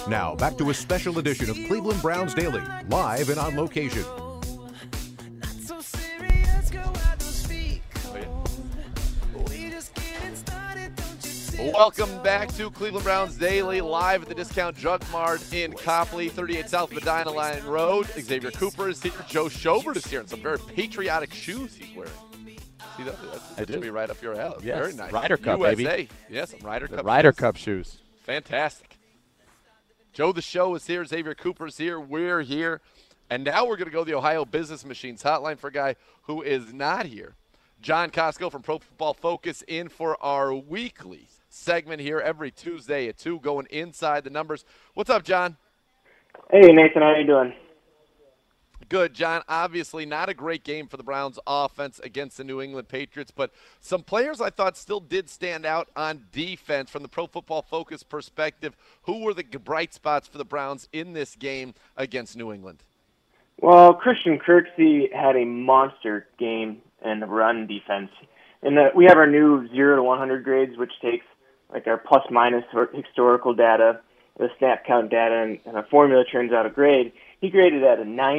Now, back to a special edition of Cleveland Browns Daily, live and on location. Welcome back to Cleveland Browns Daily, live at the Discount Drug Mart in Copley, 38 South Medina Line Road. Xavier Cooper is here. Joe Schobert is here in some very patriotic shoes he's wearing. See that? That should be right up your alley. Yes. Very nice. Ryder Cup, USA. baby. Yes, some Ryder Cup. Ryder Cup shoes. Fantastic. Joe the Show is here. Xavier Cooper is here. We're here. And now we're going to go to the Ohio Business Machines hotline for a guy who is not here. John Costco from Pro Football Focus in for our weekly segment here every Tuesday at 2, going inside the numbers. What's up, John? Hey, Nathan. How you doing? Good, John. Obviously not a great game for the Browns offense against the New England Patriots, but some players I thought still did stand out on defense from the Pro Football Focus perspective. Who were the bright spots for the Browns in this game against New England? Well, Christian Kirksey had a monster game in the run defense. And we have our new 0 to 100 grades, which takes like our plus minus historical data, the snap count data, and a formula turns out a grade. He graded at a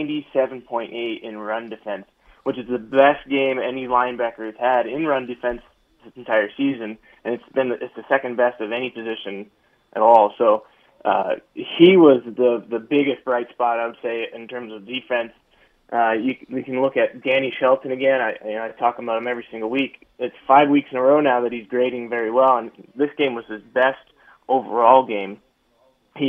97.8 in run defense, which is the best game any linebacker has had in run defense this entire season, and it's the second best of any position at all. So he was the biggest bright spot, I would say, in terms of defense. We can look at Danny Shelton again. I talk about him every single week. It's 5 weeks in a row now that he's grading very well, and this game was his best overall game. He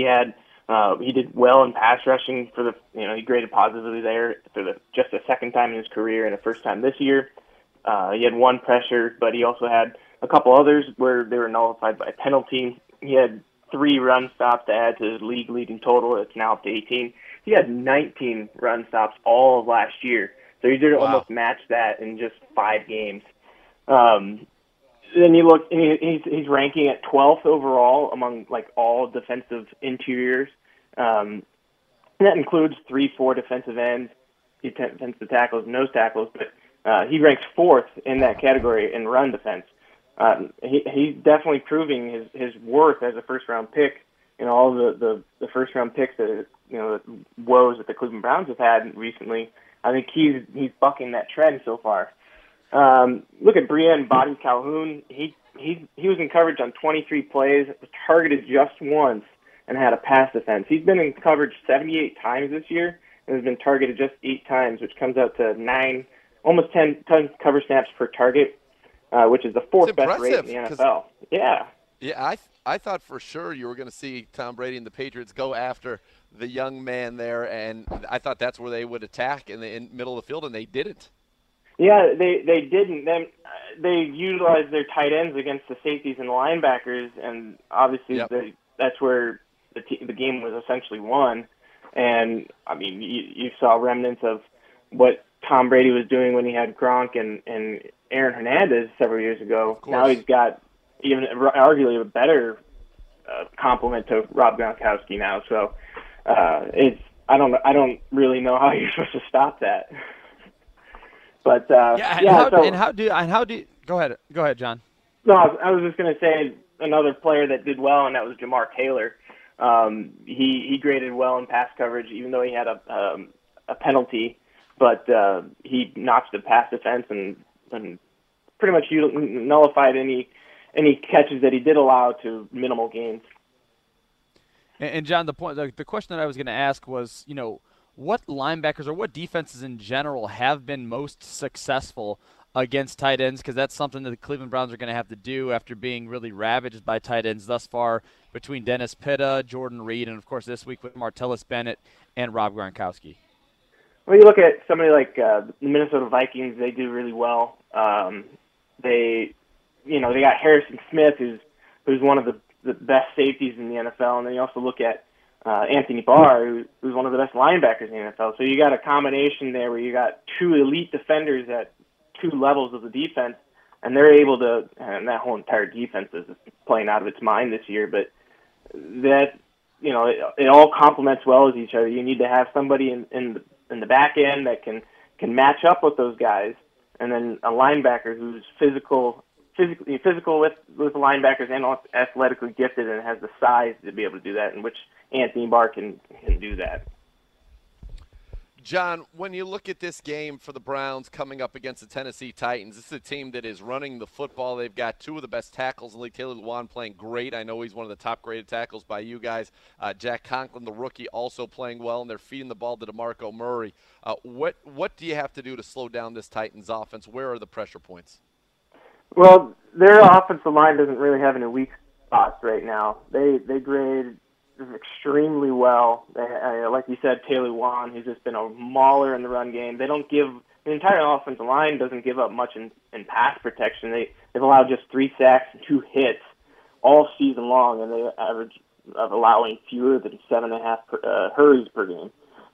did well in pass rushing he graded positively there for just the second time in his career and the first time this year. He had one pressure, but he also had a couple others where they were nullified by a penalty. He had 3 run stops to add to his league-leading total. It's now up to 18. He had 19 run stops all of last year. So he did almost match that in just 5 games. Then you look, and he's ranking at 12th overall among all defensive interiors. That includes 3-4 defensive ends, defensive tackles, nose tackles, but he ranks 4th in that category in run defense. He's definitely proving his worth as a first-round pick. All the first-round picks that the woes that the Cleveland Browns have had recently. I think he's bucking that trend so far. Look at Breon Body Calhoun. He was in coverage on 23 plays, was targeted just once, and had a pass defense. He's been in coverage 78 times this year and has been targeted just 8 times, which comes out to almost 10 cover snaps per target, which is the 4th best rate in the NFL. Yeah. Yeah, I thought for sure you were going to see Tom Brady and the Patriots go after the young man there, and I thought that's where they would attack in the middle of the field, and they didn't. Yeah, they didn't. Then they utilized their tight ends against the safeties and the linebackers, and obviously that's where the game was essentially won. And I mean, you saw remnants of what Tom Brady was doing when he had Gronk and Aaron Hernandez several years ago. Now he's got even arguably a better complement to Rob Gronkowski now. So I don't really know how you're supposed to stop that. But go ahead, John. No, I was just going to say another player that did well, and that was Jamar Taylor. He graded well in pass coverage, even though he had a penalty, but he notched the pass defense and pretty much nullified any catches that he did allow to minimal gains. And John, the question that I was going to ask was, what linebackers or what defenses in general have been most successful against tight ends? Because that's something that the Cleveland Browns are going to have to do after being really ravaged by tight ends thus far between Dennis Pitta, Jordan Reed, and, of course, this week with Martellus Bennett and Rob Gronkowski. Well, you look at somebody like the Minnesota Vikings, they do really well. They got Harrison Smith, who's one of the best safeties in the NFL, and then you also look at Anthony Barr, who's one of the best linebackers in the NFL. So you got a combination there where you got 2 elite defenders at 2 levels of the defense, and they're able to, and that whole entire defense is playing out of its mind this year, but that, it all complements well with each other. You need to have somebody in the back end that can match up with those guys, and then a linebacker who's physical, physical with the linebackers and athletically gifted, and has the size to be able to do that, in which Anthony Barr can do that. John, when you look at this game for the Browns coming up against the Tennessee Titans, this is a team that is running the football. They've got two of the best tackles in the league. Taylor Lewan playing great. I know he's one of the top-graded tackles by you guys. Jack Conklin, the rookie, also playing well, and they're feeding the ball to DeMarco Murray. What do you have to do to slow down this Titans offense? Where are the pressure points? Well, their offensive line doesn't really have any weak spots right now. They grade extremely well. Like you said, Taylor Lewan, who's just been a mauler in the run game. The entire offensive line doesn't give up much in pass protection. They've allowed just 3 sacks and 2 hits all season long, and they average of allowing fewer than 7.5 hurries per game.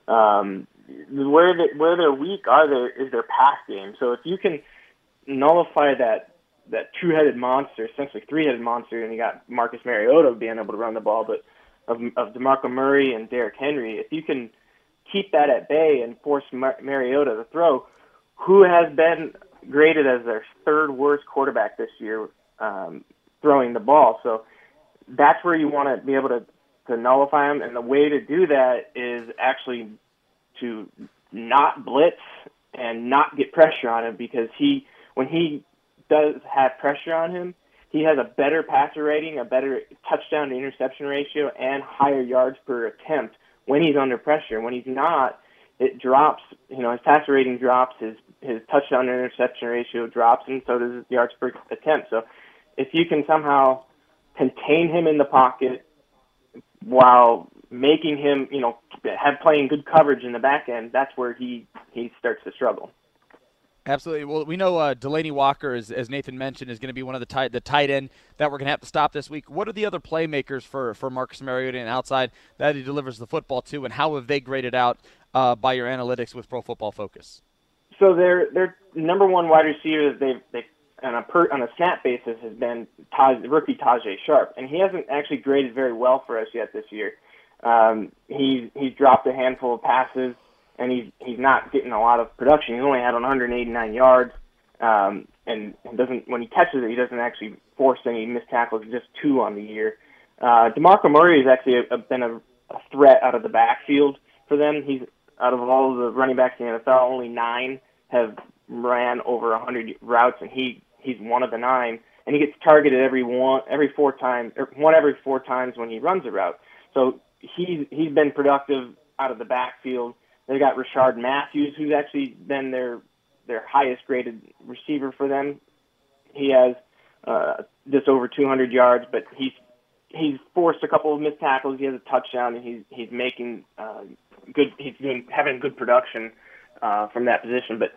Where they're weak is their pass game. So if you can nullify that two-headed monster, essentially 3-headed monster, and you got Marcus Mariota being able to run the ball, but of DeMarco Murray and Derrick Henry, if you can keep that at bay and force Mariota to throw, who has been graded as their 3rd worst quarterback this year throwing the ball. So that's where you want to be able to nullify him, and the way to do that is actually to not blitz and not get pressure on him, because when he does have pressure on him, he has a better passer rating, a better touchdown to interception ratio, and higher yards per attempt when he's under pressure. When he's not, it drops. His passer rating drops, his touchdown to interception ratio drops, and so does his yards per attempt. So if you can somehow contain him in the pocket while making him, playing good coverage in the back end, that's where he starts to struggle. Absolutely. Well, we know Delaney Walker, as Nathan mentioned, is going to be one of the tight end that we're going to have to stop this week. What are the other playmakers for Marcus Mariota and outside that he delivers the football to, and how have they graded out by your analytics with Pro Football Focus? So their number one wide receiver that they've on a snap basis has been rookie Tajay Sharp, and he hasn't actually graded very well for us yet this year. He's dropped a handful of passes, and he's not getting a lot of production. He's only had 189 yards, and doesn't, when he catches it, he doesn't actually force any missed tackles, just 2 on the year. DeMarco Murray has actually been a threat out of the backfield for them. He's out of all of the running backs in the NFL, only 9 have ran over 100 routes, and he's one of the 9. And he gets targeted every 4 times when he runs a route. So he's been productive out of the backfield. They got Rashard Matthews, who's actually been their highest graded receiver for them. He has just over 200 yards, but he's forced a couple of missed tackles. He has a touchdown, and he's making good. He's having good production from that position. But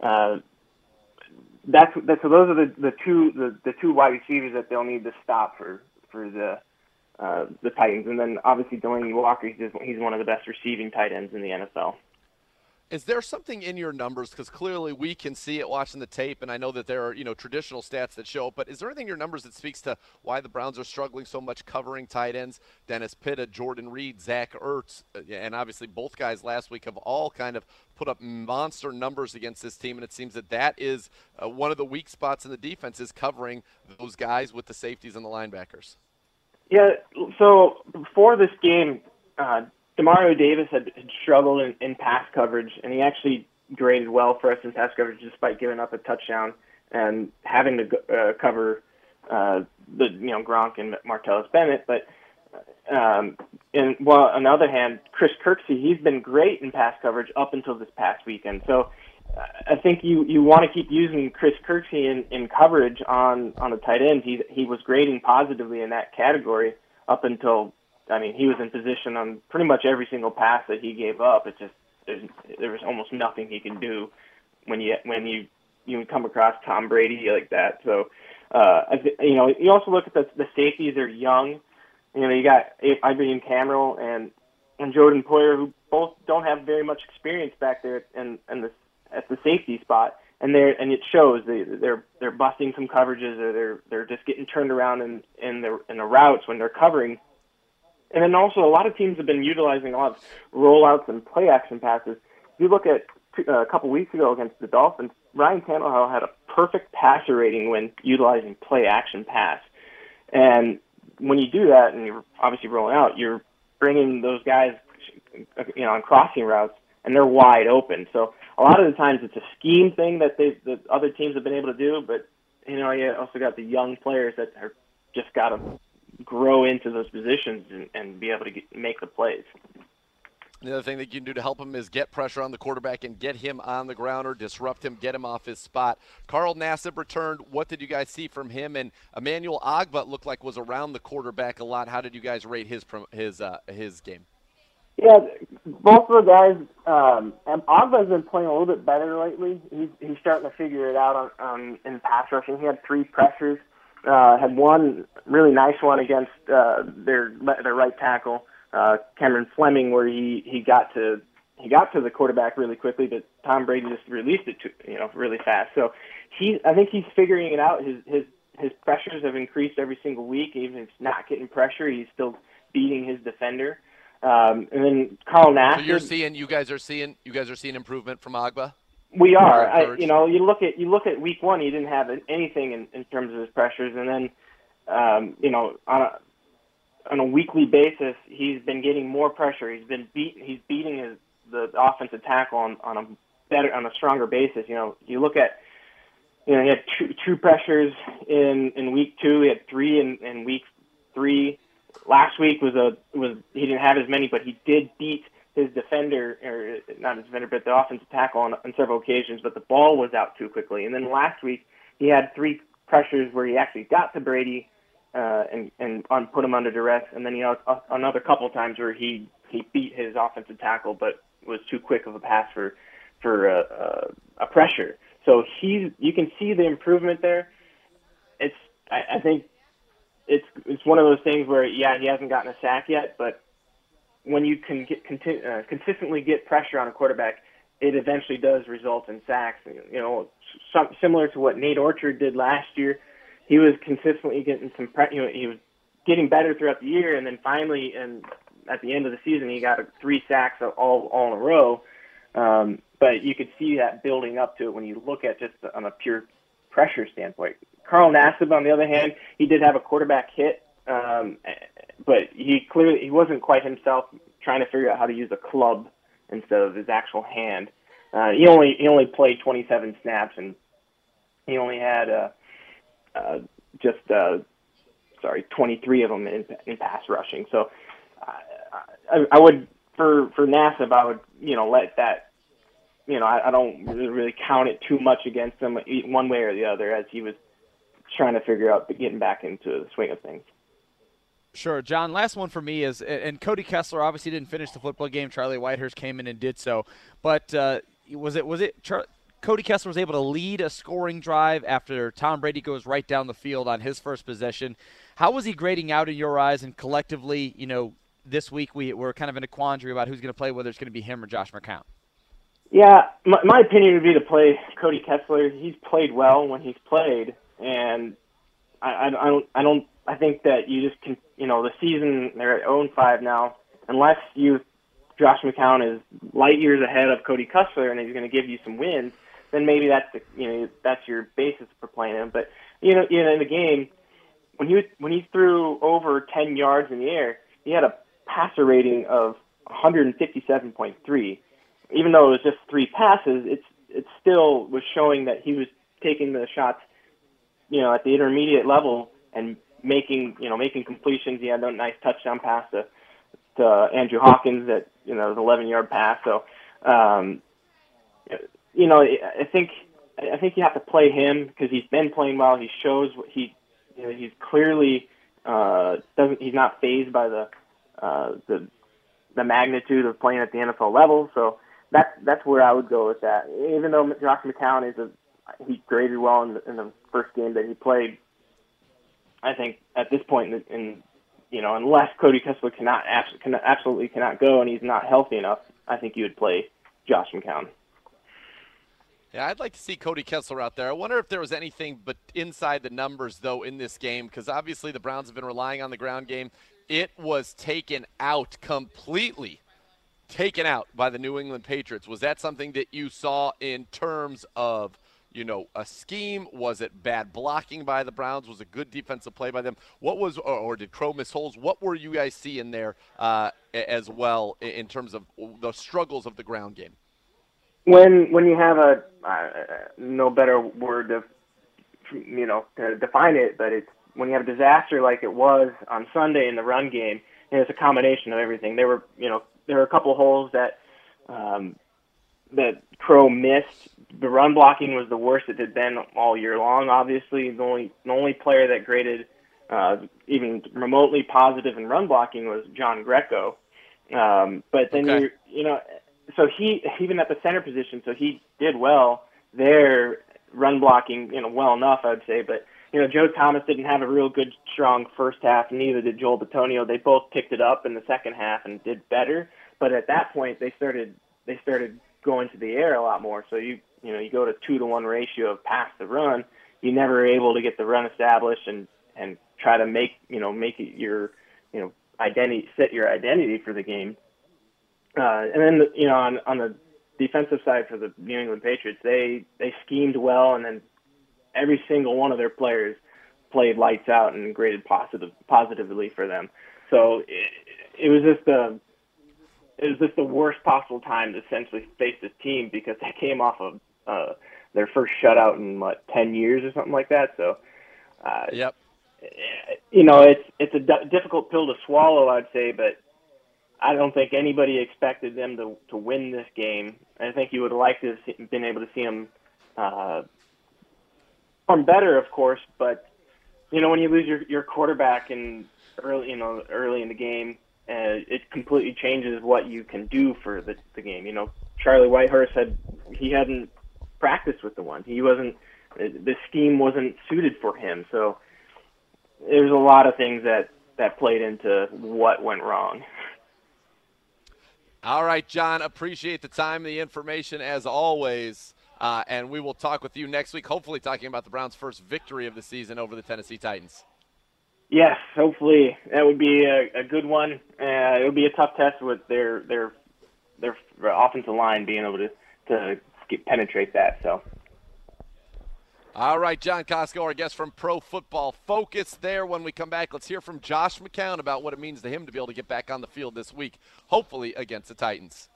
so those are the two wide receivers that they'll need to stop for the Titans. And then obviously Delaney Walker, he's one of the best receiving tight ends in the NFL. Is there something in your numbers, because clearly we can see it watching the tape, and I know that there are traditional stats that show, but is there anything in your numbers that speaks to why the Browns are struggling so much covering tight ends? Dennis Pitta, Jordan Reed, Zach Ertz, and obviously both guys last week have all kind of put up monster numbers against this team, and it seems that is one of the weak spots in the defense, is covering those guys with the safeties and the linebackers. Yeah, so before this game, Demario Davis had struggled in pass coverage, and he actually graded well for us in pass coverage despite giving up a touchdown and having to cover Gronk and Martellus Bennett. But on the other hand, Chris Kirksey, he's been great in pass coverage up until this past weekend. So I think you want to keep using Chris Kirksey in coverage on the tight end. He was grading positively in that category up until, he was in position on pretty much every single pass that he gave up. It just there was almost nothing he can do when you come across Tom Brady like that. So you also look at the safeties. They're young. You got Ibrahim Cameron and Jordan Poyer, who both don't have very much experience back there at the safety spot, and it shows. They're busting some coverages, or they're just getting turned around in the routes when they're covering. And then also a lot of teams have been utilizing a lot of rollouts and play action passes. If you look at a couple weeks ago against the Dolphins, Ryan Tannehill had a perfect passer rating when utilizing play action pass. And when you do that, and you're obviously rolling out, you're bringing those guys, on crossing routes, and they're wide open. So a lot of the times it's a scheme thing that the other teams have been able to do, but you also got the young players that are just got to grow into those positions and be able to make the plays. The other thing that you can do to help him is get pressure on the quarterback and get him on the ground or disrupt him, get him off his spot. Carl Nassib returned. What did you guys see from him? And Emmanuel Ogbah looked like was around the quarterback a lot. How did you guys rate his game? Yeah, both of the guys. Ogbah's been playing a little bit better lately. He's starting to figure it out in pass rushing. He had 3 pressures. Had one really nice one against their right tackle, Cameron Fleming, where he got to the quarterback really quickly, but Tom Brady just released it really fast. So I think he's figuring it out. His pressures have increased every single week. Even if he's not getting pressure, he's still beating his defender. And then Carl Nassib. So you guys are seeing improvement from Ogbah? We are. You look at week 1, he didn't have anything in terms of his pressures, and then on a weekly basis, he's been getting more pressure. He's beating the offensive tackle on a stronger basis. You look at he had 2 pressures in week 2. He had 3 in week 3. Last week was he didn't have as many, but he did beat his defender, or not his defender, but the offensive tackle on several occasions, but the ball was out too quickly. And then last week, he had 3 pressures where he actually got to Brady and put him under duress. And then he had another couple times where he beat his offensive tackle, but was too quick of a pass for a pressure. So you can see the improvement there. I think it's one of those things where, he hasn't gotten a sack yet, but when you can consistently get pressure on a quarterback, it eventually does result in sacks. Similar to what Nate Orchard did last year, he was consistently getting he was getting better throughout the year, and then finally, and at the end of the season, he got 3 sacks all in a row. But you could see that building up to it when you look at just on a pure pressure standpoint. Carl Nassib, on the other hand, he did have a quarterback hit. But he wasn't quite himself, trying to figure out how to use a club instead of his actual hand. He only played 27 snaps, and he only had 23 of them in pass rushing. So I would, for Nassib, I would let that. I don't really count it too much against him one way or the other, as he was trying to figure out getting back into the swing of things. Sure, John, last one for me is, and Cody Kessler obviously didn't finish the football game. Charlie Whitehurst came in and did so. But Cody Kessler was able to lead a scoring drive after Tom Brady goes right down the field on his first possession. How was he grading out in your eyes? And collectively, this week we're kind of in a quandary about who's going to play, whether it's going to be him or Josh McCown. Yeah, my opinion would be to play Cody Kessler. He's played well when he's played, and I think that you just can, the season, they're at 0-5 now. Unless Josh McCown is light years ahead of Cody Kessler and he's going to give you some wins, then maybe that's your basis for playing him. But in the game, when he threw over 10 yards in the air, he had a passer rating of 157.3. Even though it was just 3 passes, it still was showing that he was taking the shots, at the intermediate level and making completions. He had a nice touchdown pass to Andrew Hawkins that the 11-yard pass. So, I think you have to play him because he's been playing well. He shows what he's clearly he's not fazed by the magnitude of playing at the NFL level. So that's where I would go with that. Even though Josh McCown he graded well in the first game that he played, I think at this point, unless Cody Kessler absolutely cannot go and he's not healthy enough, I think you would play Josh McCown. Yeah, I'd like to see Cody Kessler out there. I wonder if there was anything but inside the numbers, though, in this game, because obviously the Browns have been relying on the ground game. It was completely taken out by the New England Patriots. Was that something that you saw in terms of a scheme? Was it bad blocking by the Browns? Was it good defensive play by them? What was, or did Crow miss holes? What were you guys seeing there as well in terms of the struggles of the ground game? When you have a no better word to define it, but it's when you have a disaster like it was on Sunday in the run game, and it's a combination of everything. There were a couple of holes that Crow missed. The run blocking was the worst it had been all year long. Obviously, the only player that graded even remotely positive in run blocking was John Greco. But then so he, even at the center position, so he did well there, run blocking, well enough, I would say. But, Joe Thomas didn't have a real good, strong first half, and neither did Joel Bitonio. They both picked it up in the second half and did better. But at that point, they started going to the air a lot more. So you go to 2-to-1 ratio of pass to run. You never are able to get the run established and try to make it your identity, set your identity for the game. And then on the defensive side for the New England Patriots, they schemed well, and then every single one of their players played lights out and graded positively for them. So it was just the worst possible time to essentially face this team, because they came off of their first shutout in 10 years or something like that. So yep. It's a difficult pill to swallow, I'd say, but I don't think anybody expected them to win this game. I think you would have liked to have been able to see them perform better, of course. But when you lose your quarterback early in the game, it completely changes what you can do for the game. Charlie Whitehurst he hadn't practiced with the one. The scheme wasn't suited for him. So there's a lot of things that played into what went wrong. All right, John, appreciate the time and the information as always, and we will talk with you next week, hopefully talking about the Browns' first victory of the season over the Tennessee Titans. Yes, hopefully. That would be a good one. It would be a tough test with their offensive line being able to penetrate that. So. All right, John Costco, our guest from Pro Football Focus there. When we come back, let's hear from Josh McCown about what it means to him to be able to get back on the field this week, hopefully against the Titans.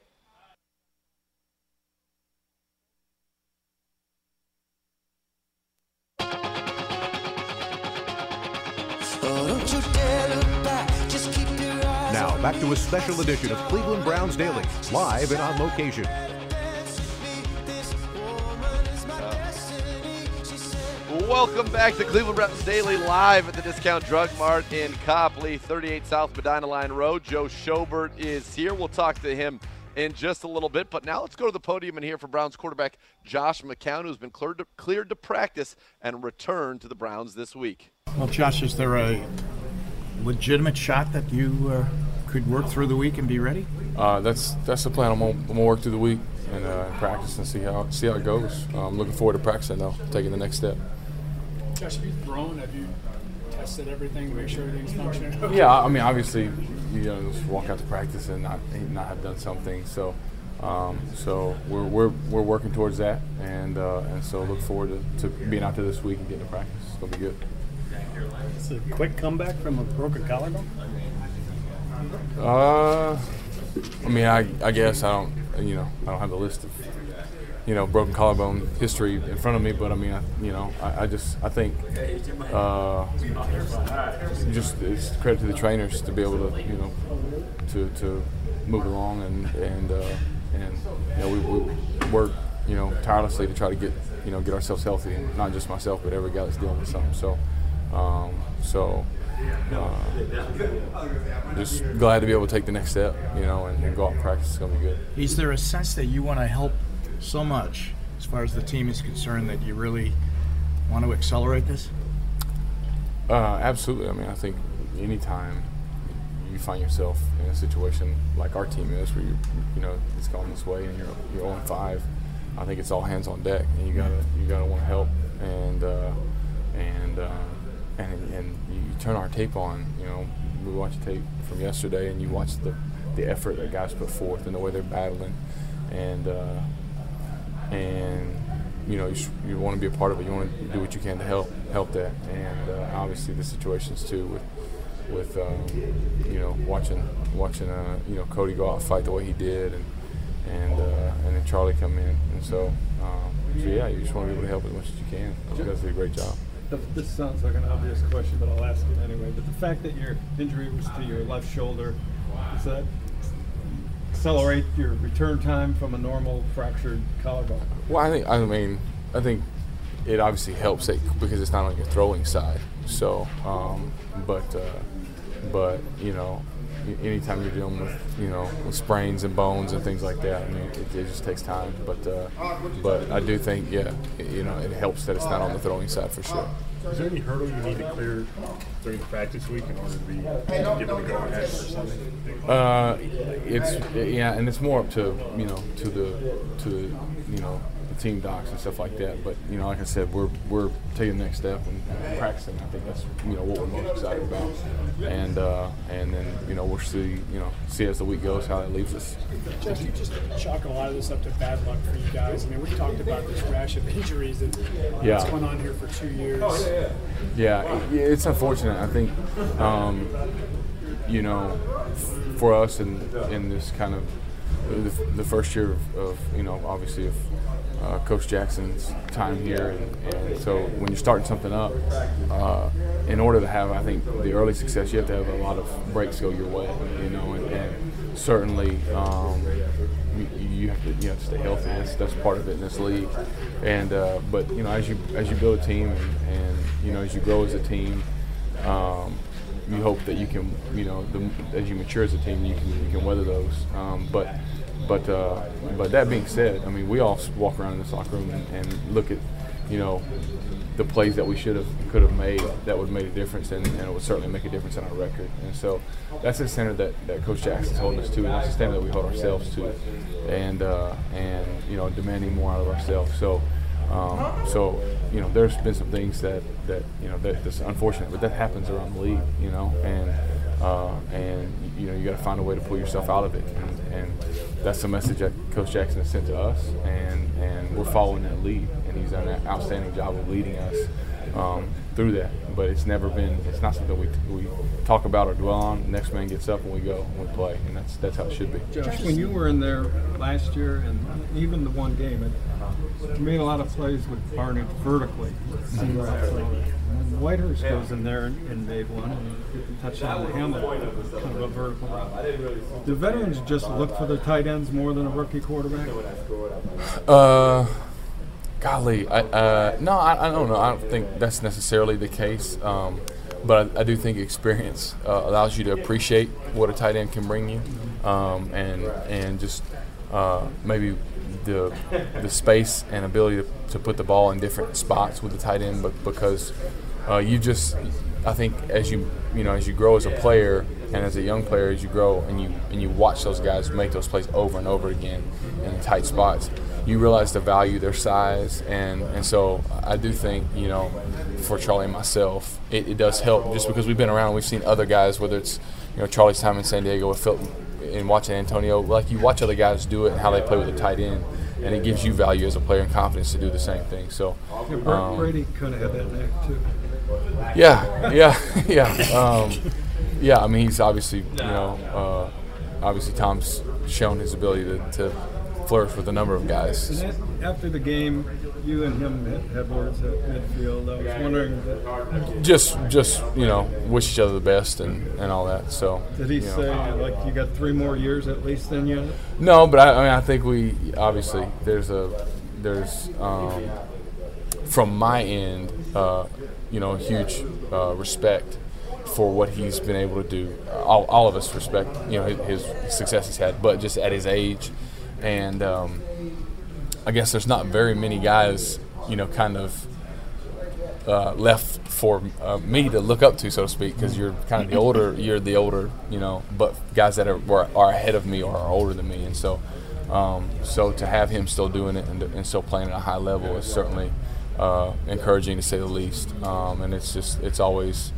Now, back to a special edition of Cleveland Browns Daily, live and on location. Welcome back to Cleveland Browns Daily, live at the Discount Drug Mart in Copley, 38 South Medina Line Road. Joe Schobert is here. We'll talk to him in just a little bit. But now let's go to the podium and hear from Browns quarterback Josh McCown, who's been cleared to practice and return to the Browns this week. Well, Josh, is there a legitimate shot that you could work through the week and be ready? That's the plan. I'm gonna work through the week and practice and see how it goes. I'm looking forward to practicing, though, taking the next step. Josh, have you thrown? Have you tested everything to make sure everything's functioning? Okay. Yeah, I mean, obviously, just walk out to practice and not have done something. So, we're working towards that, and so look forward to being out there this week and getting to practice. It's gonna be good. It's a quick comeback from a broken collarbone. I mean, I guess I don't have the list of broken collarbone history in front of me, but I mean, I think just it's credit to the trainers to be able to to move along and we work tirelessly to try to get ourselves healthy, and not just myself, but every guy that's dealing with something. So just glad to be able to take the next step, and go out and practice. It's gonna be good. Is there a sense that you want to help so much as far as the team is concerned that you really want to accelerate this? Absolutely. I mean, I think anytime you find yourself in a situation like our team is, where it's going this way and you're 0-5, I think it's all hands on deck, and you gotta want to help, and you turn our tape on. We watch tape from yesterday, and you watch the effort that guys put forth and the way they're battling, and you want to be a part of it. You want to do what you can to help that. And obviously the situations too with watching Cody go out and fight the way he did, and then Charlie come in, and so yeah, you just want to be able to help as much as you can. You guys did a great job. This sounds like an obvious question, but I'll ask it anyway. But the fact that your injury was to your left shoulder, does that accelerate your return time from a normal fractured collarbone? Well, I think it obviously helps because it's not on your throwing side. So, but anytime you're dealing with sprains and bones and things like that, I mean, it just takes time. But I do think, it helps that it's not on the throwing side for sure. Is there any hurdle you need to clear during the practice week in order to be given the go-ahead for Sunday? And it's more up to the team docs and stuff like that. But like I said, we're taking the next step and practicing. I think that's what we're most excited about. And then we'll see as the week goes how that leaves us. Jeff, you just chalk a lot of this up to bad luck for you guys. I mean, we talked about this rash of injuries that's going on here for 2 years. Yeah, it's unfortunate. I think for us in this kind of the first year of obviously of Coach Jackson's time here, and so when you're starting something up, in order to have, I think, the early success, you have to have a lot of breaks go your way, and certainly you have to stay healthy. That's part of it in this league, and but as you build a team and as you grow as a team, you hope that you can as you mature as a team, you can weather those. But that being said, I mean, we all walk around in the locker room and look at, the plays that we could have made that would have made a difference, and it would certainly make a difference in our record. And so that's the standard that Coach Jackson's holding us to, and that's the standard that we hold ourselves to, and demanding more out of ourselves. So there's been some things that's unfortunate, but that happens around the league, and you got to find a way to pull yourself out of it, and that's the message that Coach Jackson has sent to us, and we're following that lead, and he's done an outstanding job of leading us through that. But it's not something we talk about or dwell on. The next man gets up and we go and we play, and that's how it should be. Josh, when you were in there last year, and even the one game, you made a lot of plays with Barnett vertically. When Whitehurst goes in there and made one, and touchdown to Hamlet, kind of a vertical route. Do veterans just look for the tight ends more than a rookie quarterback? Golly, no, I don't know. I don't think that's necessarily the case. But I do think experience allows you to appreciate what a tight end can bring you, and just maybe the space and ability to put the ball in different spots with the tight end, but because I think as you grow as a player and as a young player, as you grow and you watch those guys make those plays over and over again in tight spots, you realize the value of their size, and so I do think for Charlie and myself, it does help just because we've been around and we've seen other guys, whether it's Charlie's time in San Diego with Phil and watching Antonio, like you watch other guys do it and how they play with a tight end, and it gives you value as a player and confidence to do the same thing. So Brady kind of had that knack too. Yeah. I mean, he's obviously obviously Tom's shown his ability to flourish with a number of guys. And after the game, you and him had words at midfield. I was wondering. Just wish each other the best and all that. So. Did he say like you got 3 more years at least than you? No, but I think we obviously there's from my end huge respect for what he's been able to do. All of us respect his success he's had, but just at his age. And I guess there's not very many guys, kind of left for me to look up to, so to speak, because you're kind of the older, but guys that are ahead of me or are older than me. And so to have him still doing it and still playing at a high level is certainly encouraging to say the least. And it's always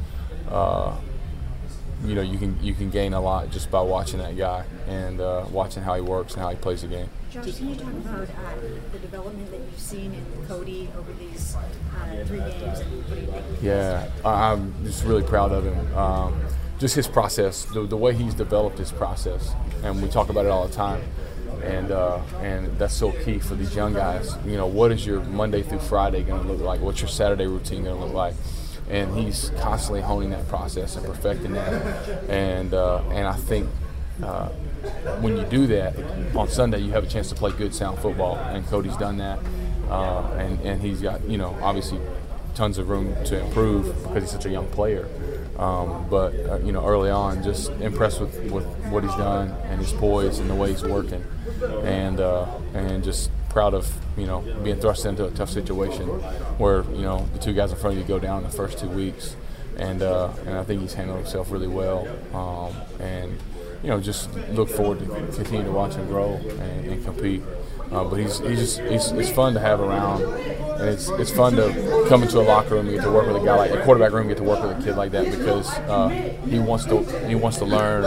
you can gain a lot just by watching that guy and watching how he works and how he plays the game. Josh, can you talk about the development that you've seen in Cody over these 3 games? And what do you think? Yeah, I'm just really proud of him. Just his process, the way he's developed his process, and we talk about it all the time. And that's so key for these young guys. You know, what is your Monday through Friday going to look like? What's your Saturday routine going to look like? And he's constantly honing that process and perfecting that. And I think when you do that, on Sunday you have a chance to play good, sound football. And Cody's done that. And he's got, you know, obviously tons of room to improve because he's such a young player. But you know, early on, just impressed with what he's done and his poise and the way he's working, and just proud of, you know, being thrust into a tough situation where, you know, the 2 guys in front of you go down in the first 2 weeks, and I think he's handled himself really well, and you know, just look forward to continue to watch him grow and compete. But it's fun to have around, and it's fun to come into a locker room and get to work with a guy like a quarterback room, get to work with a kid like that, because he wants to learn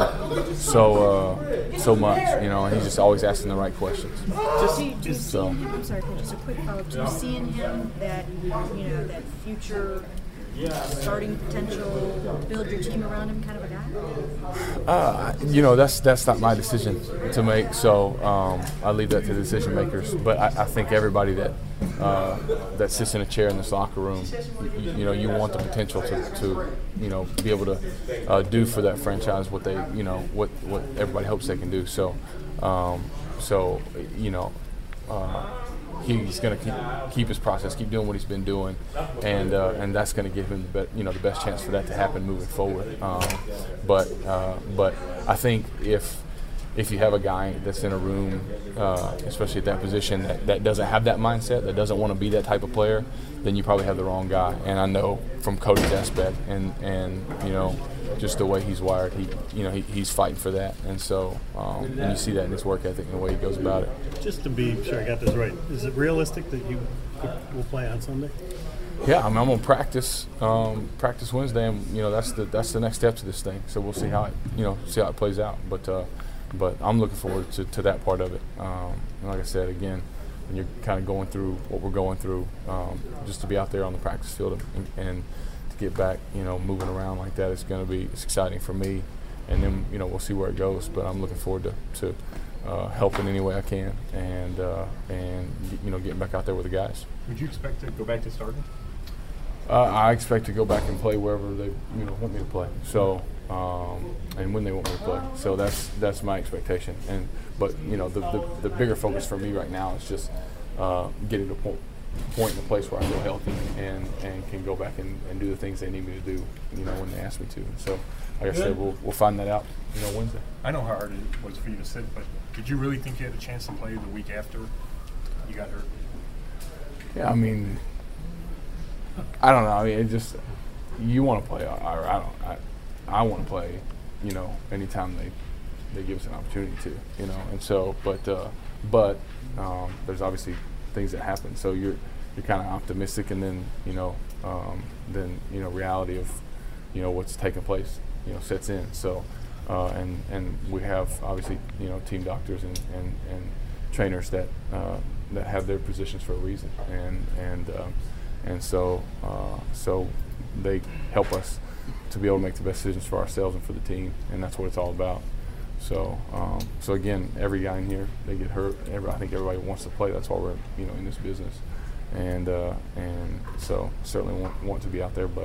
so much, you know, and he's just always asking the right questions. I'm sorry, just a quick follow-up. Do you see in him that, you know, that future starting potential, build your team around him kind of a guy? You know, that's not my decision to make, so I leave that to the decision makers. But I think everybody that sits in a chair in this locker room, you know, you want the potential to you know, be able to do for that franchise what they, you know, what everybody hopes they can do. So you know, he's going to keep his process, keep doing what he's been doing, and that's going to give him the best chance for that to happen moving forward. But I think if you have a guy that's in a room, especially at that position, that doesn't have that mindset, that doesn't want to be that type of player, then you probably have the wrong guy. And I know from Cody's aspect, and you know, just the way he's wired, he's fighting for that, and so and you see that in his work ethic and the way he goes about it. Just to be sure I got this right, is it realistic that you will play on Sunday? Yeah, I mean, I'm gonna practice Wednesday, and you know, that's the next step to this thing. So we'll see how it plays out. But I'm looking forward to that part of it. And like I said, again, when you're kind of going through what we're going through, just to be out there on the practice field and to get back, you know, moving around like that, it's exciting for me. And then, you know, we'll see where it goes. But I'm looking forward to helping any way I can, and you know, getting back out there with the guys. Would you expect to go back to starting? I expect to go back and play wherever they, you know, want me to play. So. And when they want me to play, so that's my expectation. But you know, the bigger focus for me right now is just getting to a point in a place where I feel healthy and can go back and do the things they need me to do, you know, when they ask me to. So, like I said, we'll find that out, you know, Wednesday. I know how hard it was for you to sit, but did you really think you had a chance to play the week after you got hurt? Yeah, I mean, I don't know. I mean, it just, you want to play. I want to play, you know, anytime they give us an opportunity to, you know, and so, but there's obviously things that happen. So you're kind of optimistic, and then reality of, you know, what's taking place, you know, sets in. So, and we have obviously, you know, team doctors and trainers that have their positions for a reason, and so they help us to be able to make the best decisions for ourselves and for the team, and that's what it's all about. So, so again, every guy in here, they get hurt. I think everybody wants to play. That's why we're, you know, in this business, and so certainly want to be out there, but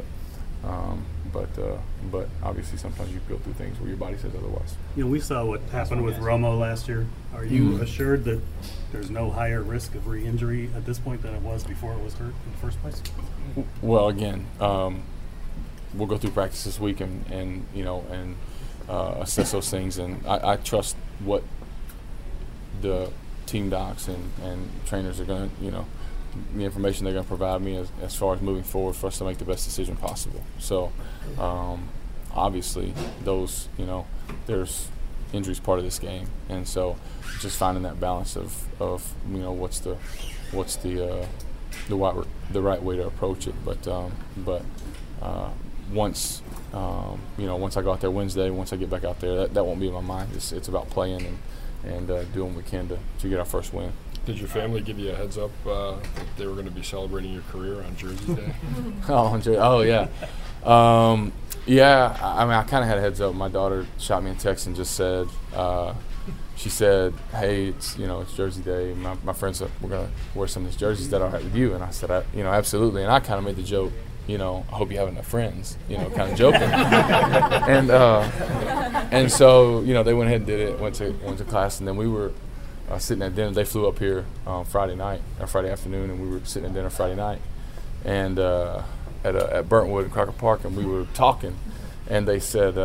obviously sometimes you go through things where your body says otherwise. You know, we saw what happened with Romo last year. Are you assured that there's no higher risk of re-injury at this point than it was before it was hurt in the first place? Well, again, we'll go through practice this week and you know, and assess those things, and I trust what the team docs and trainers are going to, you know, the information they're going to provide me as far as moving forward for us to make the best decision possible. So obviously those, you know, there's injuries part of this game, and so just finding that balance of you know, what's the right way to approach it. But once you know, once I go out there Wednesday, once I get back out there, that won't be in my mind. It's about playing and doing what we can to get our first win. Did your family give you a heads up that they were going to be celebrating your career on Jersey Day? Oh yeah. Yeah, I mean, I kind of had a heads up. My daughter shot me a text and just said, she said, hey, it's Jersey Day. My friends said, we're going to wear some of these jerseys that are right with you. And I said, absolutely. And I kind of made the joke, I hope you have enough friends, kind of joking. And so, they went ahead and did it, went to class. And then we were sitting at dinner. They flew up here Friday afternoon, and we were sitting at dinner Friday night. And at Burntwood in Crocker Park, and we were talking, and they said,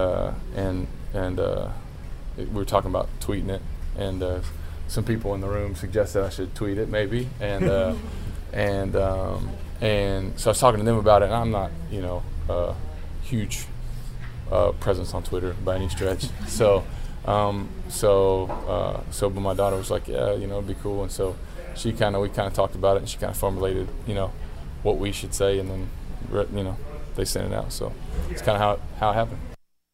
we were talking about tweeting it, and some people in the room suggested I should tweet it maybe, and so I was talking to them about it, and I'm not, a huge presence on Twitter by any stretch, but my daughter was like, yeah, it'd be cool, and so we kind of talked about it, and she kind of formulated, what we should say, and then they sent it out. So it's kind of how it happened.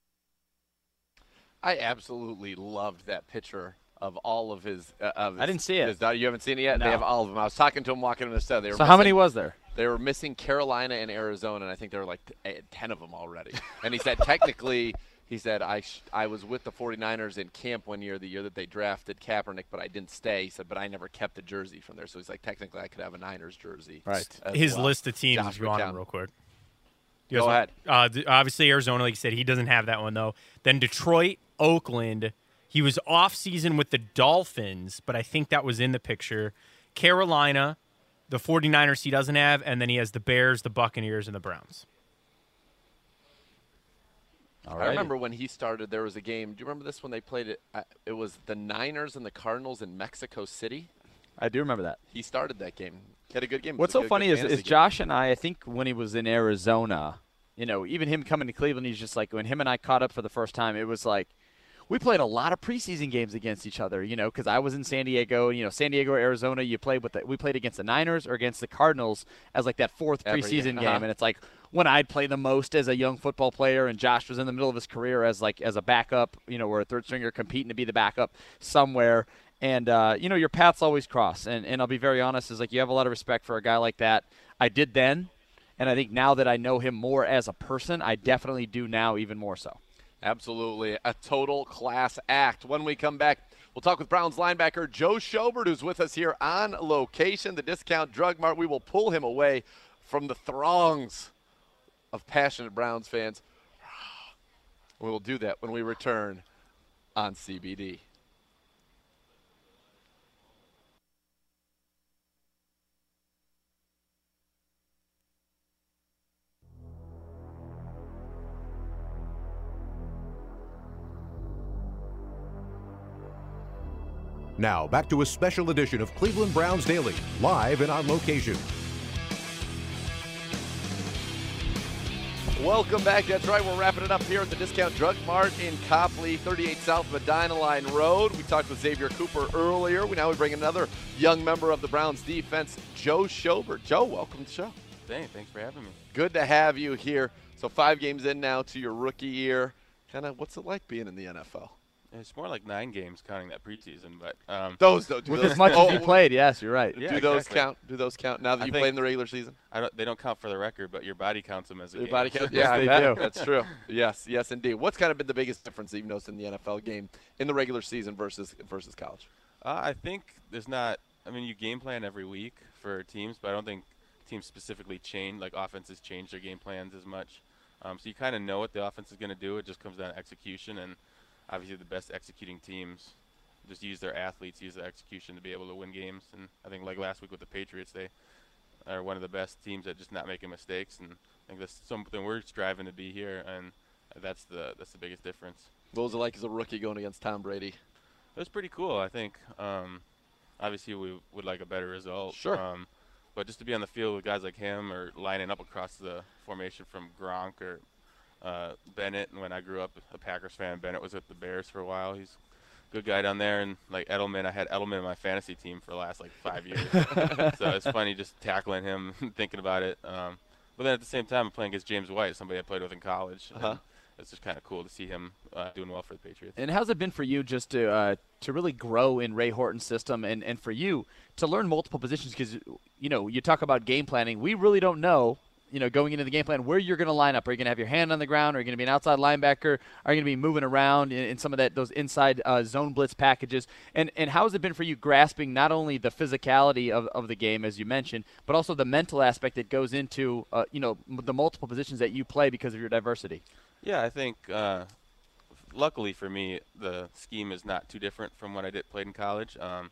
I absolutely loved that picture of all of his. I didn't see it. You haven't seen it yet? No. They have all of them. I was talking to him walking in the study. So how many was there? They were missing Carolina and Arizona, and I think there were like 10 of them already. And he said technically, I was with the 49ers in camp one year, the year that they drafted Kaepernick, but I didn't stay. He said, but I never kept a jersey from there. So he's like, technically, I could have a Niners jersey. Right. His list of teams, if you want him real quick. Go ahead. Obviously, Arizona, like you said, he doesn't have that one, though. Then Detroit, Oakland. He was off-season with the Dolphins, but I think that was in the picture. Carolina, the 49ers he doesn't have, and then he has the Bears, the Buccaneers, and the Browns. I remember when he started, there was a game. Do you remember this when they played it? It was the Niners and the Cardinals in Mexico City. I do remember that. He started that game. He had a good game. What's so funny is Josh and I think when he was in Arizona, even him coming to Cleveland, he's just like, when him and I caught up for the first time, it was like, we played a lot of preseason games against each other, because I was in San Diego, San Diego or Arizona, we played against the Niners or against the Cardinals as like that fourth preseason game. And it's like when I'd play the most as a young football player and Josh was in the middle of his career as a backup, or a third stringer competing to be the backup somewhere. And, your paths always cross. And I'll be very honest, is like you have a lot of respect for a guy like that. I did then, and I think now that I know him more as a person, I definitely do now even more so. Absolutely. A total class act. When we come back, we'll talk with Browns linebacker Joe Schobert, who's with us here on location, the Discount Drug Mart. We will pull him away from the throngs of passionate Browns fans. We will do that when we return on CBD. Now, back to a special edition of Cleveland Browns Daily, live and on location. Welcome back. That's right. We're wrapping it up here at the Discount Drug Mart in Copley, 38 South Medina Line Road. We talked with Xavier Cooper earlier. We bring another young member of the Browns defense, Joe Schobert. Joe, welcome to the show. Thanks for having me. Good to have you here. So 5 games in now to your rookie year. What's it like being in the NFL? It's more like 9 games counting that preseason, but with as much as you played, yes, you're right. Yeah, do those count? Do those count now that you played in the regular season? They don't count for the record, but your body counts them as a game. Your body counts? Yeah, they do. That's true. Yes, indeed. What's kind of been the biggest difference that you've noticed in the NFL game in the regular season versus college? I think there's not. I mean, you game plan every week for teams, but I don't think teams specifically change. Like offenses change their game plans as much. So you kind of know what the offense is going to do. It just comes down to execution and. Obviously, the best executing teams just use their athletes, use their execution to be able to win games. And I think like last week with the Patriots, they are one of the best teams at just not making mistakes. And I think that's something we're striving to be here, and that's the biggest difference. What was it like as a rookie going against Tom Brady? It was pretty cool, I think. Obviously, we would like a better result. Sure. But just to be on the field with guys like him or lining up across the formation from Gronk or Bennett, and when I grew up a Packers fan, Bennett was with the Bears for a while. He's a good guy down there, and like Edelman, I had Edelman in my fantasy team for the last 5 years. So it's funny just tackling him, thinking about it. But then at the same time, I'm playing against James White, somebody I played with in college. it's just kind of cool to see him doing well for the Patriots. And how's it been for you just to really grow in Ray Horton's system and for you to learn multiple positions? Because, you talk about game planning. We really don't know, going into the game plan, where you're going to line up. Are you going to have your hand on the ground? Are you going to be an outside linebacker? Are you going to be moving around in some of those inside zone blitz packages? And how has it been for you grasping not only the physicality of the game, as you mentioned, but also the mental aspect that goes into, the multiple positions that you play because of your diversity? Yeah, I think luckily for me, the scheme is not too different from what I played in college.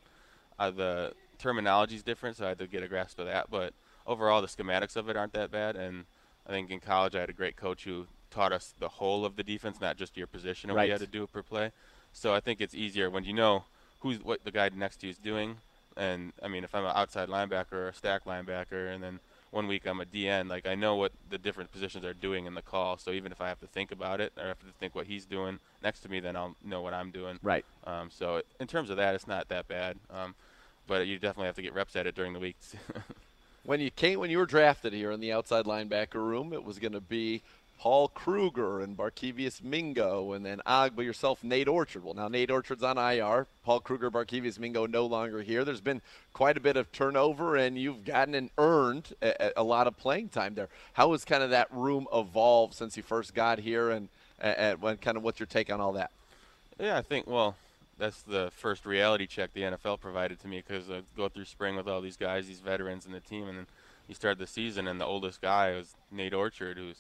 The terminology is different, so I had to get a grasp of that. But overall, the schematics of it aren't that bad. And I think in college I had a great coach who taught us the whole of the defense, not just your position and what you had to do per play. So I think it's easier when you know what the guy next to you is doing. And, I mean, if I'm an outside linebacker or a stack linebacker and then one week I'm a DN, like I know what the different positions are doing in the call. So even if I have to think about it or I have to think what he's doing next to me, then I'll know what I'm doing. Right. So in terms of that, it's not that bad. But you definitely have to get reps at it during the weeks. When you were drafted here in the outside linebacker room, it was going to be Paul Kruger and Barkevius Mingo, and then Agba, yourself, Nate Orchard. Well, now Nate Orchard's on IR. Paul Kruger, Barkevius Mingo no longer here. There's been quite a bit of turnover, and you've gotten and earned a lot of playing time there. How has kind of that room evolved since you first got here, and kind of what's your take on all that? Yeah, I think, that's the first reality check the NFL provided to me because I go through spring with all these guys, these veterans in the team, and then you start the season, and the oldest guy was Nate Orchard, who's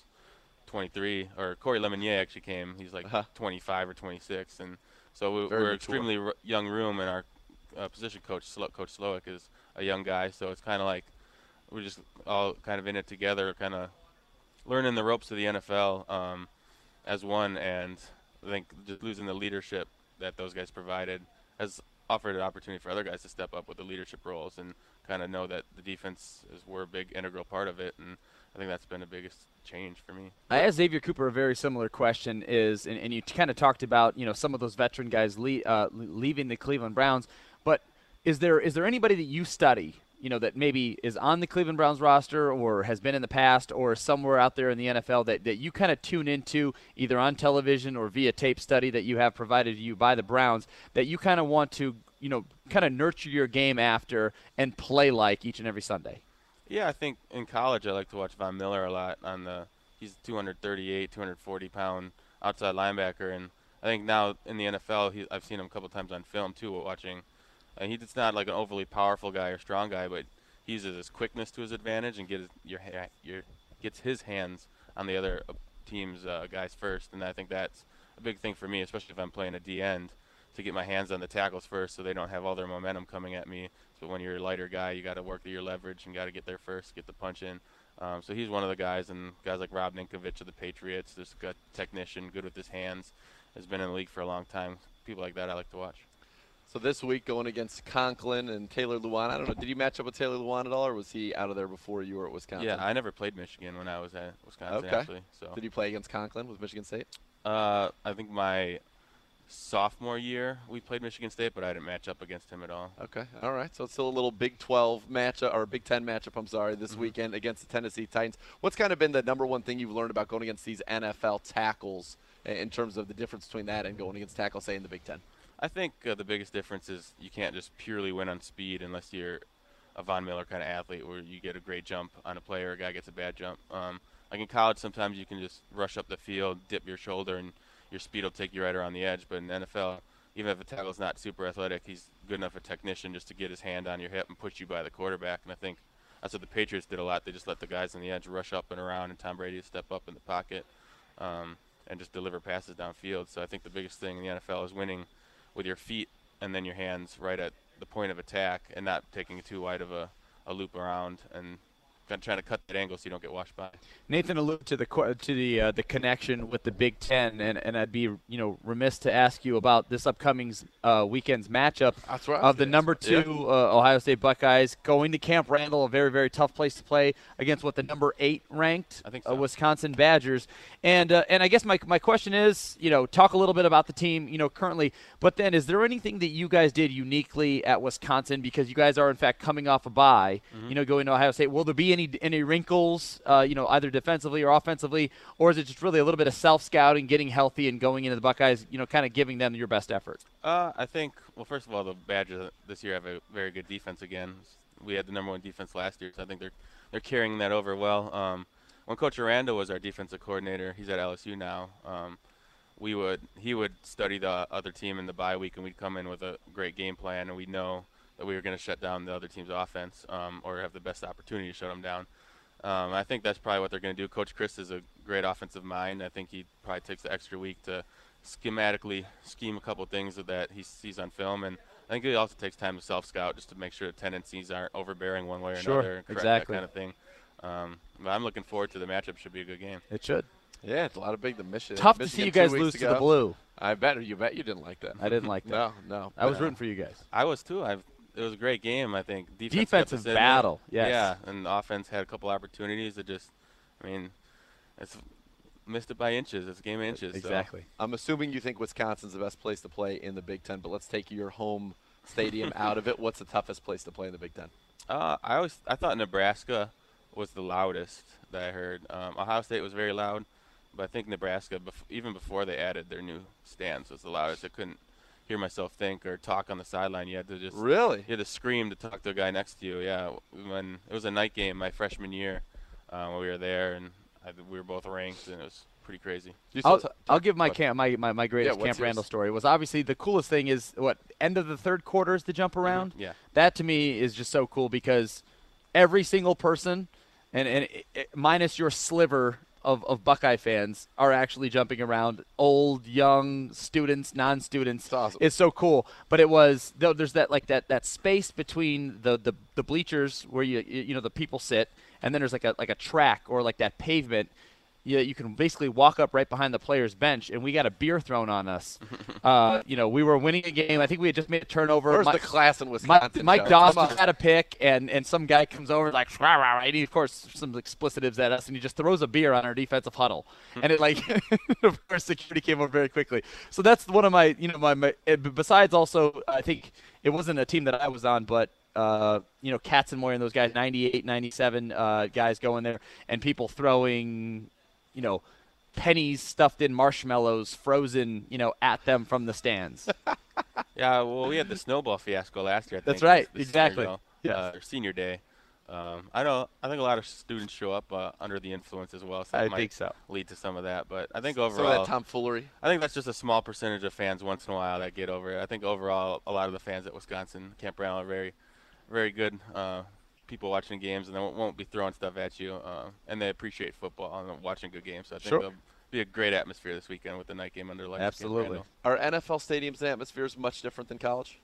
23, or Corey Lemonnier actually came. He's like 25 or 26, and so we're extremely young room, and our position coach, Coach Slowick, is a young guy, so it's kind of like we're just all kind of in it together, kind of learning the ropes of the NFL as one, and I think just losing the leadership that those guys provided has offered an opportunity for other guys to step up with the leadership roles and kind of know that the defense we're a big integral part of it, and I think that's been the biggest change for me. I asked Xavier Cooper a very similar question, and you kind of talked about some of those veteran guys leaving the Cleveland Browns, but is there anybody that you study, that maybe is on the Cleveland Browns roster or has been in the past or somewhere out there in the NFL that you kind of tune into either on television or via tape study that you have provided to you by the Browns that you kind of want to, kind of nurture your game after and play like each and every Sunday? Yeah, I think in college I like to watch Von Miller a lot. He's 238, 240-pound outside linebacker, and I think now in the NFL I've seen him a couple times on film too watching. He's not like an overly powerful guy or strong guy, but he uses his quickness to his advantage and gets his hands on the other team's guys first. And I think that's a big thing for me, especially if I'm playing a D end, to get my hands on the tackles first so they don't have all their momentum coming at me. So when you're a lighter guy, you got to work your leverage and got to get there first, get the punch in. So he's one of the guys, and guys like Rob Ninkovich of the Patriots, this good technician, good with his hands, has been in the league for a long time. People like that I like to watch. So this week going against Conklin and Taylor Lewan, I don't know, did you match up with Taylor Lewan at all, or was he out of there before you were at Wisconsin? Yeah, I never played Michigan when I was at Wisconsin, actually. So. Did you play against Conklin with Michigan State? I think my sophomore year we played Michigan State, but I didn't match up against him at all. Okay, all right. So it's still a little Big 12 matchup, or Big 10 matchup, this weekend against the Tennessee Titans. What's kind of been the number one thing you've learned about going against these NFL tackles in terms of the difference between that and going against tackles, say, in the Big 10? I think the biggest difference is you can't just purely win on speed unless you're a Von Miller kind of athlete where you get a great jump on a player, a guy gets a bad jump. Like in college, sometimes you can just rush up the field, dip your shoulder, and your speed will take you right around the edge. But in the NFL, even if a tackle's not super athletic, he's good enough a technician just to get his hand on your hip and push you by the quarterback. And I think that's what the Patriots did a lot. They just let the guys on the edge rush up and around, and Tom Brady step up in the pocket and just deliver passes downfield. So I think the biggest thing in the NFL is winning with your feet and then your hands right at the point of attack and not taking too wide of a loop around and trying to cut that angle so you don't get washed by. Nathan alluded to the connection with the Big Ten, and I'd be remiss to ask you about this upcoming weekend's matchup of the number 2 Ohio State Buckeyes going to Camp Randall, a very, very tough place to play against the number 8 ranked Wisconsin Badgers. And I guess my question is, talk a little bit about the team, currently, but then is there anything that you guys did uniquely at Wisconsin because you guys are in fact coming off a bye, going to Ohio State? Will there be any wrinkles, either defensively or offensively, or is it just really a little bit of self-scouting, getting healthy, and going into the Buckeyes, kind of giving them your best effort? I think, well, first of all, the Badgers this year have a very good defense again. We had the #1 defense last year, so I think they're carrying that over well. When Coach Aranda was our defensive coordinator, he's at LSU now. He would study the other team in the bye week, and we'd come in with a great game plan, and we'd know that we were going to shut down the other team's offense, or have the best opportunity to shut them down. I think that's probably what they're going to do. Coach Chris is a great offensive mind. I think he probably takes the extra week to schematically scheme a couple things that he sees on film, and I think he also takes time to self-scout just to make sure the tendencies aren't overbearing one way or another. Correct, exactly. That kind of thing. But I'm looking forward to the matchup. Should be a good game. It should. Yeah, it's a lot of big. The Michigan. Tough to see you guys lose to the Blue. I bet you didn't like that. I didn't like that. No. I was rooting for you guys. I was too. It was a great game, I think. Defensive battle, yes. Yeah, and the offense had a couple opportunities that it's missed it by inches. It's a game of inches. Exactly. So. I'm assuming you think Wisconsin's the best place to play in the Big Ten, but let's take your home stadium out of it. What's the toughest place to play in the Big Ten? I thought Nebraska was the loudest that I heard. Ohio State was very loud, but I think Nebraska, even before they added their new stands, was the loudest. I couldn't hear myself think or talk on the sideline. You had to just really. You had to scream to talk to a guy next to you. Yeah, when it was a night game my freshman year, when we were there, and we were both ranked, and it was pretty crazy. I'll give my greatest Camp Randall story. Was obviously the coolest thing is end of the third quarter is the jump around. Yeah, that to me is just so cool because every single person, and minus your sliver of Buckeye fans, are actually jumping around. Old, young, students, non-students. Awesome. It's so cool. But there's that space between the bleachers where the people sit, and then there's like a track or like that pavement. You can basically walk up right behind the player's bench, and we got a beer thrown on us. We were winning a game. I think we had just made a turnover. Where's the class in Wisconsin? Mike Dawson had a pick, and some guy comes over like, rah, rah, and he, of course, some explicitives at us, and he just throws a beer on our defensive huddle. And it of course, security came over very quickly. So that's one of my, besides also, I think it wasn't a team that I was on, but Katzenmoyer and those guys, 98, 97 guys going there, and people throwing pennies stuffed in marshmallows frozen, at them from the stands. Yeah, well, we had the snowball fiasco last year. I think. That's right, exactly. Their senior day. I think a lot of students show up under the influence as well. So I might think so. Lead to some of that, but I think overall, some of that tomfoolery. I think that's just a small percentage of fans once in a while that get over it. I think overall, a lot of the fans at Wisconsin Camp Brown are very, very good. People watching games, and they won't be throwing stuff at you, and they appreciate football and watching good games. So I think there'll be a great atmosphere this weekend with the night game under lights. Absolutely. Are NFL stadiums and atmospheres much different than college?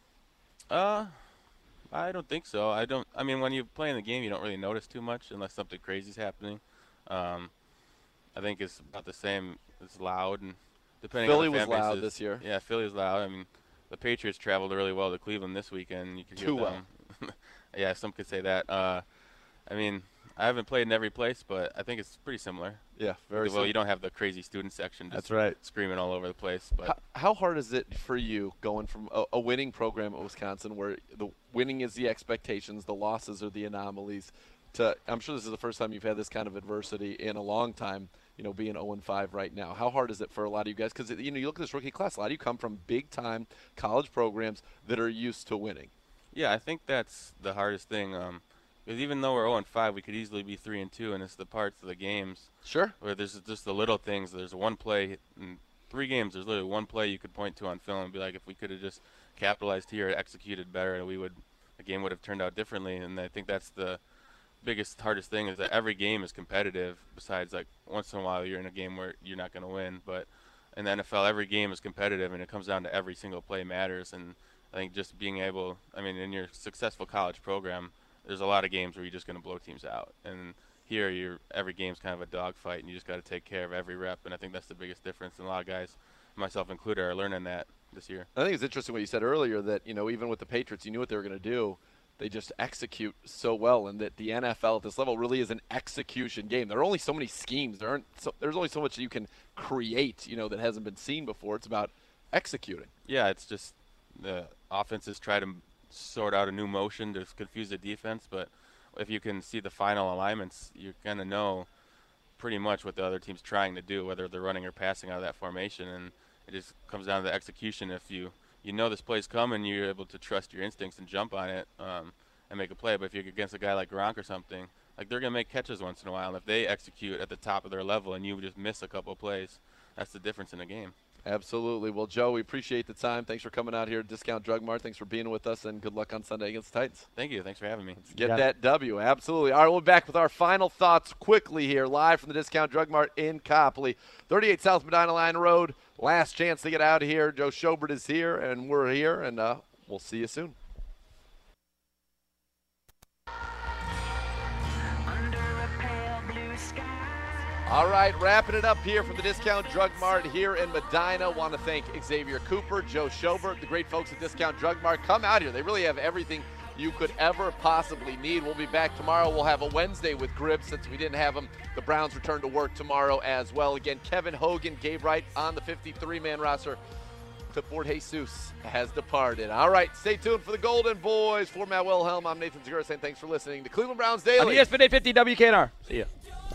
I don't think so. I mean, when you play in the game, you don't really notice too much unless something crazy's happening. I think it's about the same. It's loud, and depending Philly on the fan was loud bases, this year. Yeah, Philly was loud. I mean, the Patriots traveled really well to Cleveland this weekend. You could hear them. Yeah, some could say that. I mean, I haven't played in every place, but I think it's pretty similar. Yeah, very well, you don't have the crazy student section just That's right. screaming all over the place. But how hard is it for you going from a winning program at Wisconsin where the winning is the expectations, the losses are the anomalies, to I'm sure this is the first time you've had this kind of adversity in a long time, being 0-5 right now. How hard is it for a lot of you guys? Because, you look at this rookie class, a lot of you come from big-time college programs that are used to winning. Yeah, I think that's the hardest thing. Because even though we're 0-5, we could easily be 3-2, and it's the parts of the games. Sure. Where there's just the little things. There's one play in 3 games. There's literally one play you could point to on film and be like, if we could have just capitalized here, executed better, the game would have turned out differently. And I think that's the hardest thing is that every game is competitive. Besides, like once in a while, you're in a game where you're not going to win. But in the NFL, every game is competitive, and it comes down to every single play matters. And I think just being able, in your successful college program, there's a lot of games where you're just going to blow teams out. And here, every game's kind of a dogfight, and you just got to take care of every rep. And I think that's the biggest difference. And a lot of guys, myself included, are learning that this year. I think it's interesting what you said earlier that, even with the Patriots, you knew what they were going to do. They just execute so well, and that the NFL at this level really is an execution game. There are only so many schemes. There's only so much you can create, that hasn't been seen before. It's about executing. Yeah, it's just the offenses try to sort out a new motion to confuse the defense, but if you can see the final alignments, you're going to know pretty much what the other team's trying to do, whether they're running or passing out of that formation. And it just comes down to the execution. If you know this play's coming, you're able to trust your instincts and jump on it and make a play. But if you're against a guy like Gronk or something, like, they're going to make catches once in a while. And if they execute at the top of their level and you just miss a couple of plays, that's the difference in the game. Absolutely. Well, Joe, we appreciate the time. Thanks for coming out here at Discount Drug Mart. Thanks for being with us, and good luck on Sunday against the Titans. Thank you. Thanks for having me. Let's get that W. Absolutely. All right, we'll be back with our final thoughts quickly here, live from the Discount Drug Mart in Copley. 38 South Medina Line Road. Last chance to get out of here. Joe Schobert is here, and we're here, and we'll see you soon. All right, wrapping it up here from the Discount Drug Mart here in Medina. Want to thank Xavier Cooper, Joe Schobert, the great folks at Discount Drug Mart. Come out here. They really have everything you could ever possibly need. We'll be back tomorrow. We'll have a Wednesday with Gribb since we didn't have them. The Browns return to work tomorrow as well. Again, Kevin Hogan, Gabe Wright on the 53-man roster. Clipboard Jesus has departed. All right, stay tuned for the Golden Boys. For Matt Wilhelm, I'm Nathan Zegura saying thanks for listening to Cleveland Browns Daily. On ESPN 850 WKNR. See ya.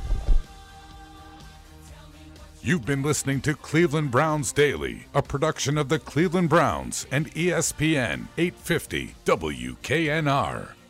You've been listening to Cleveland Browns Daily, a production of the Cleveland Browns and ESPN 850 WKNR.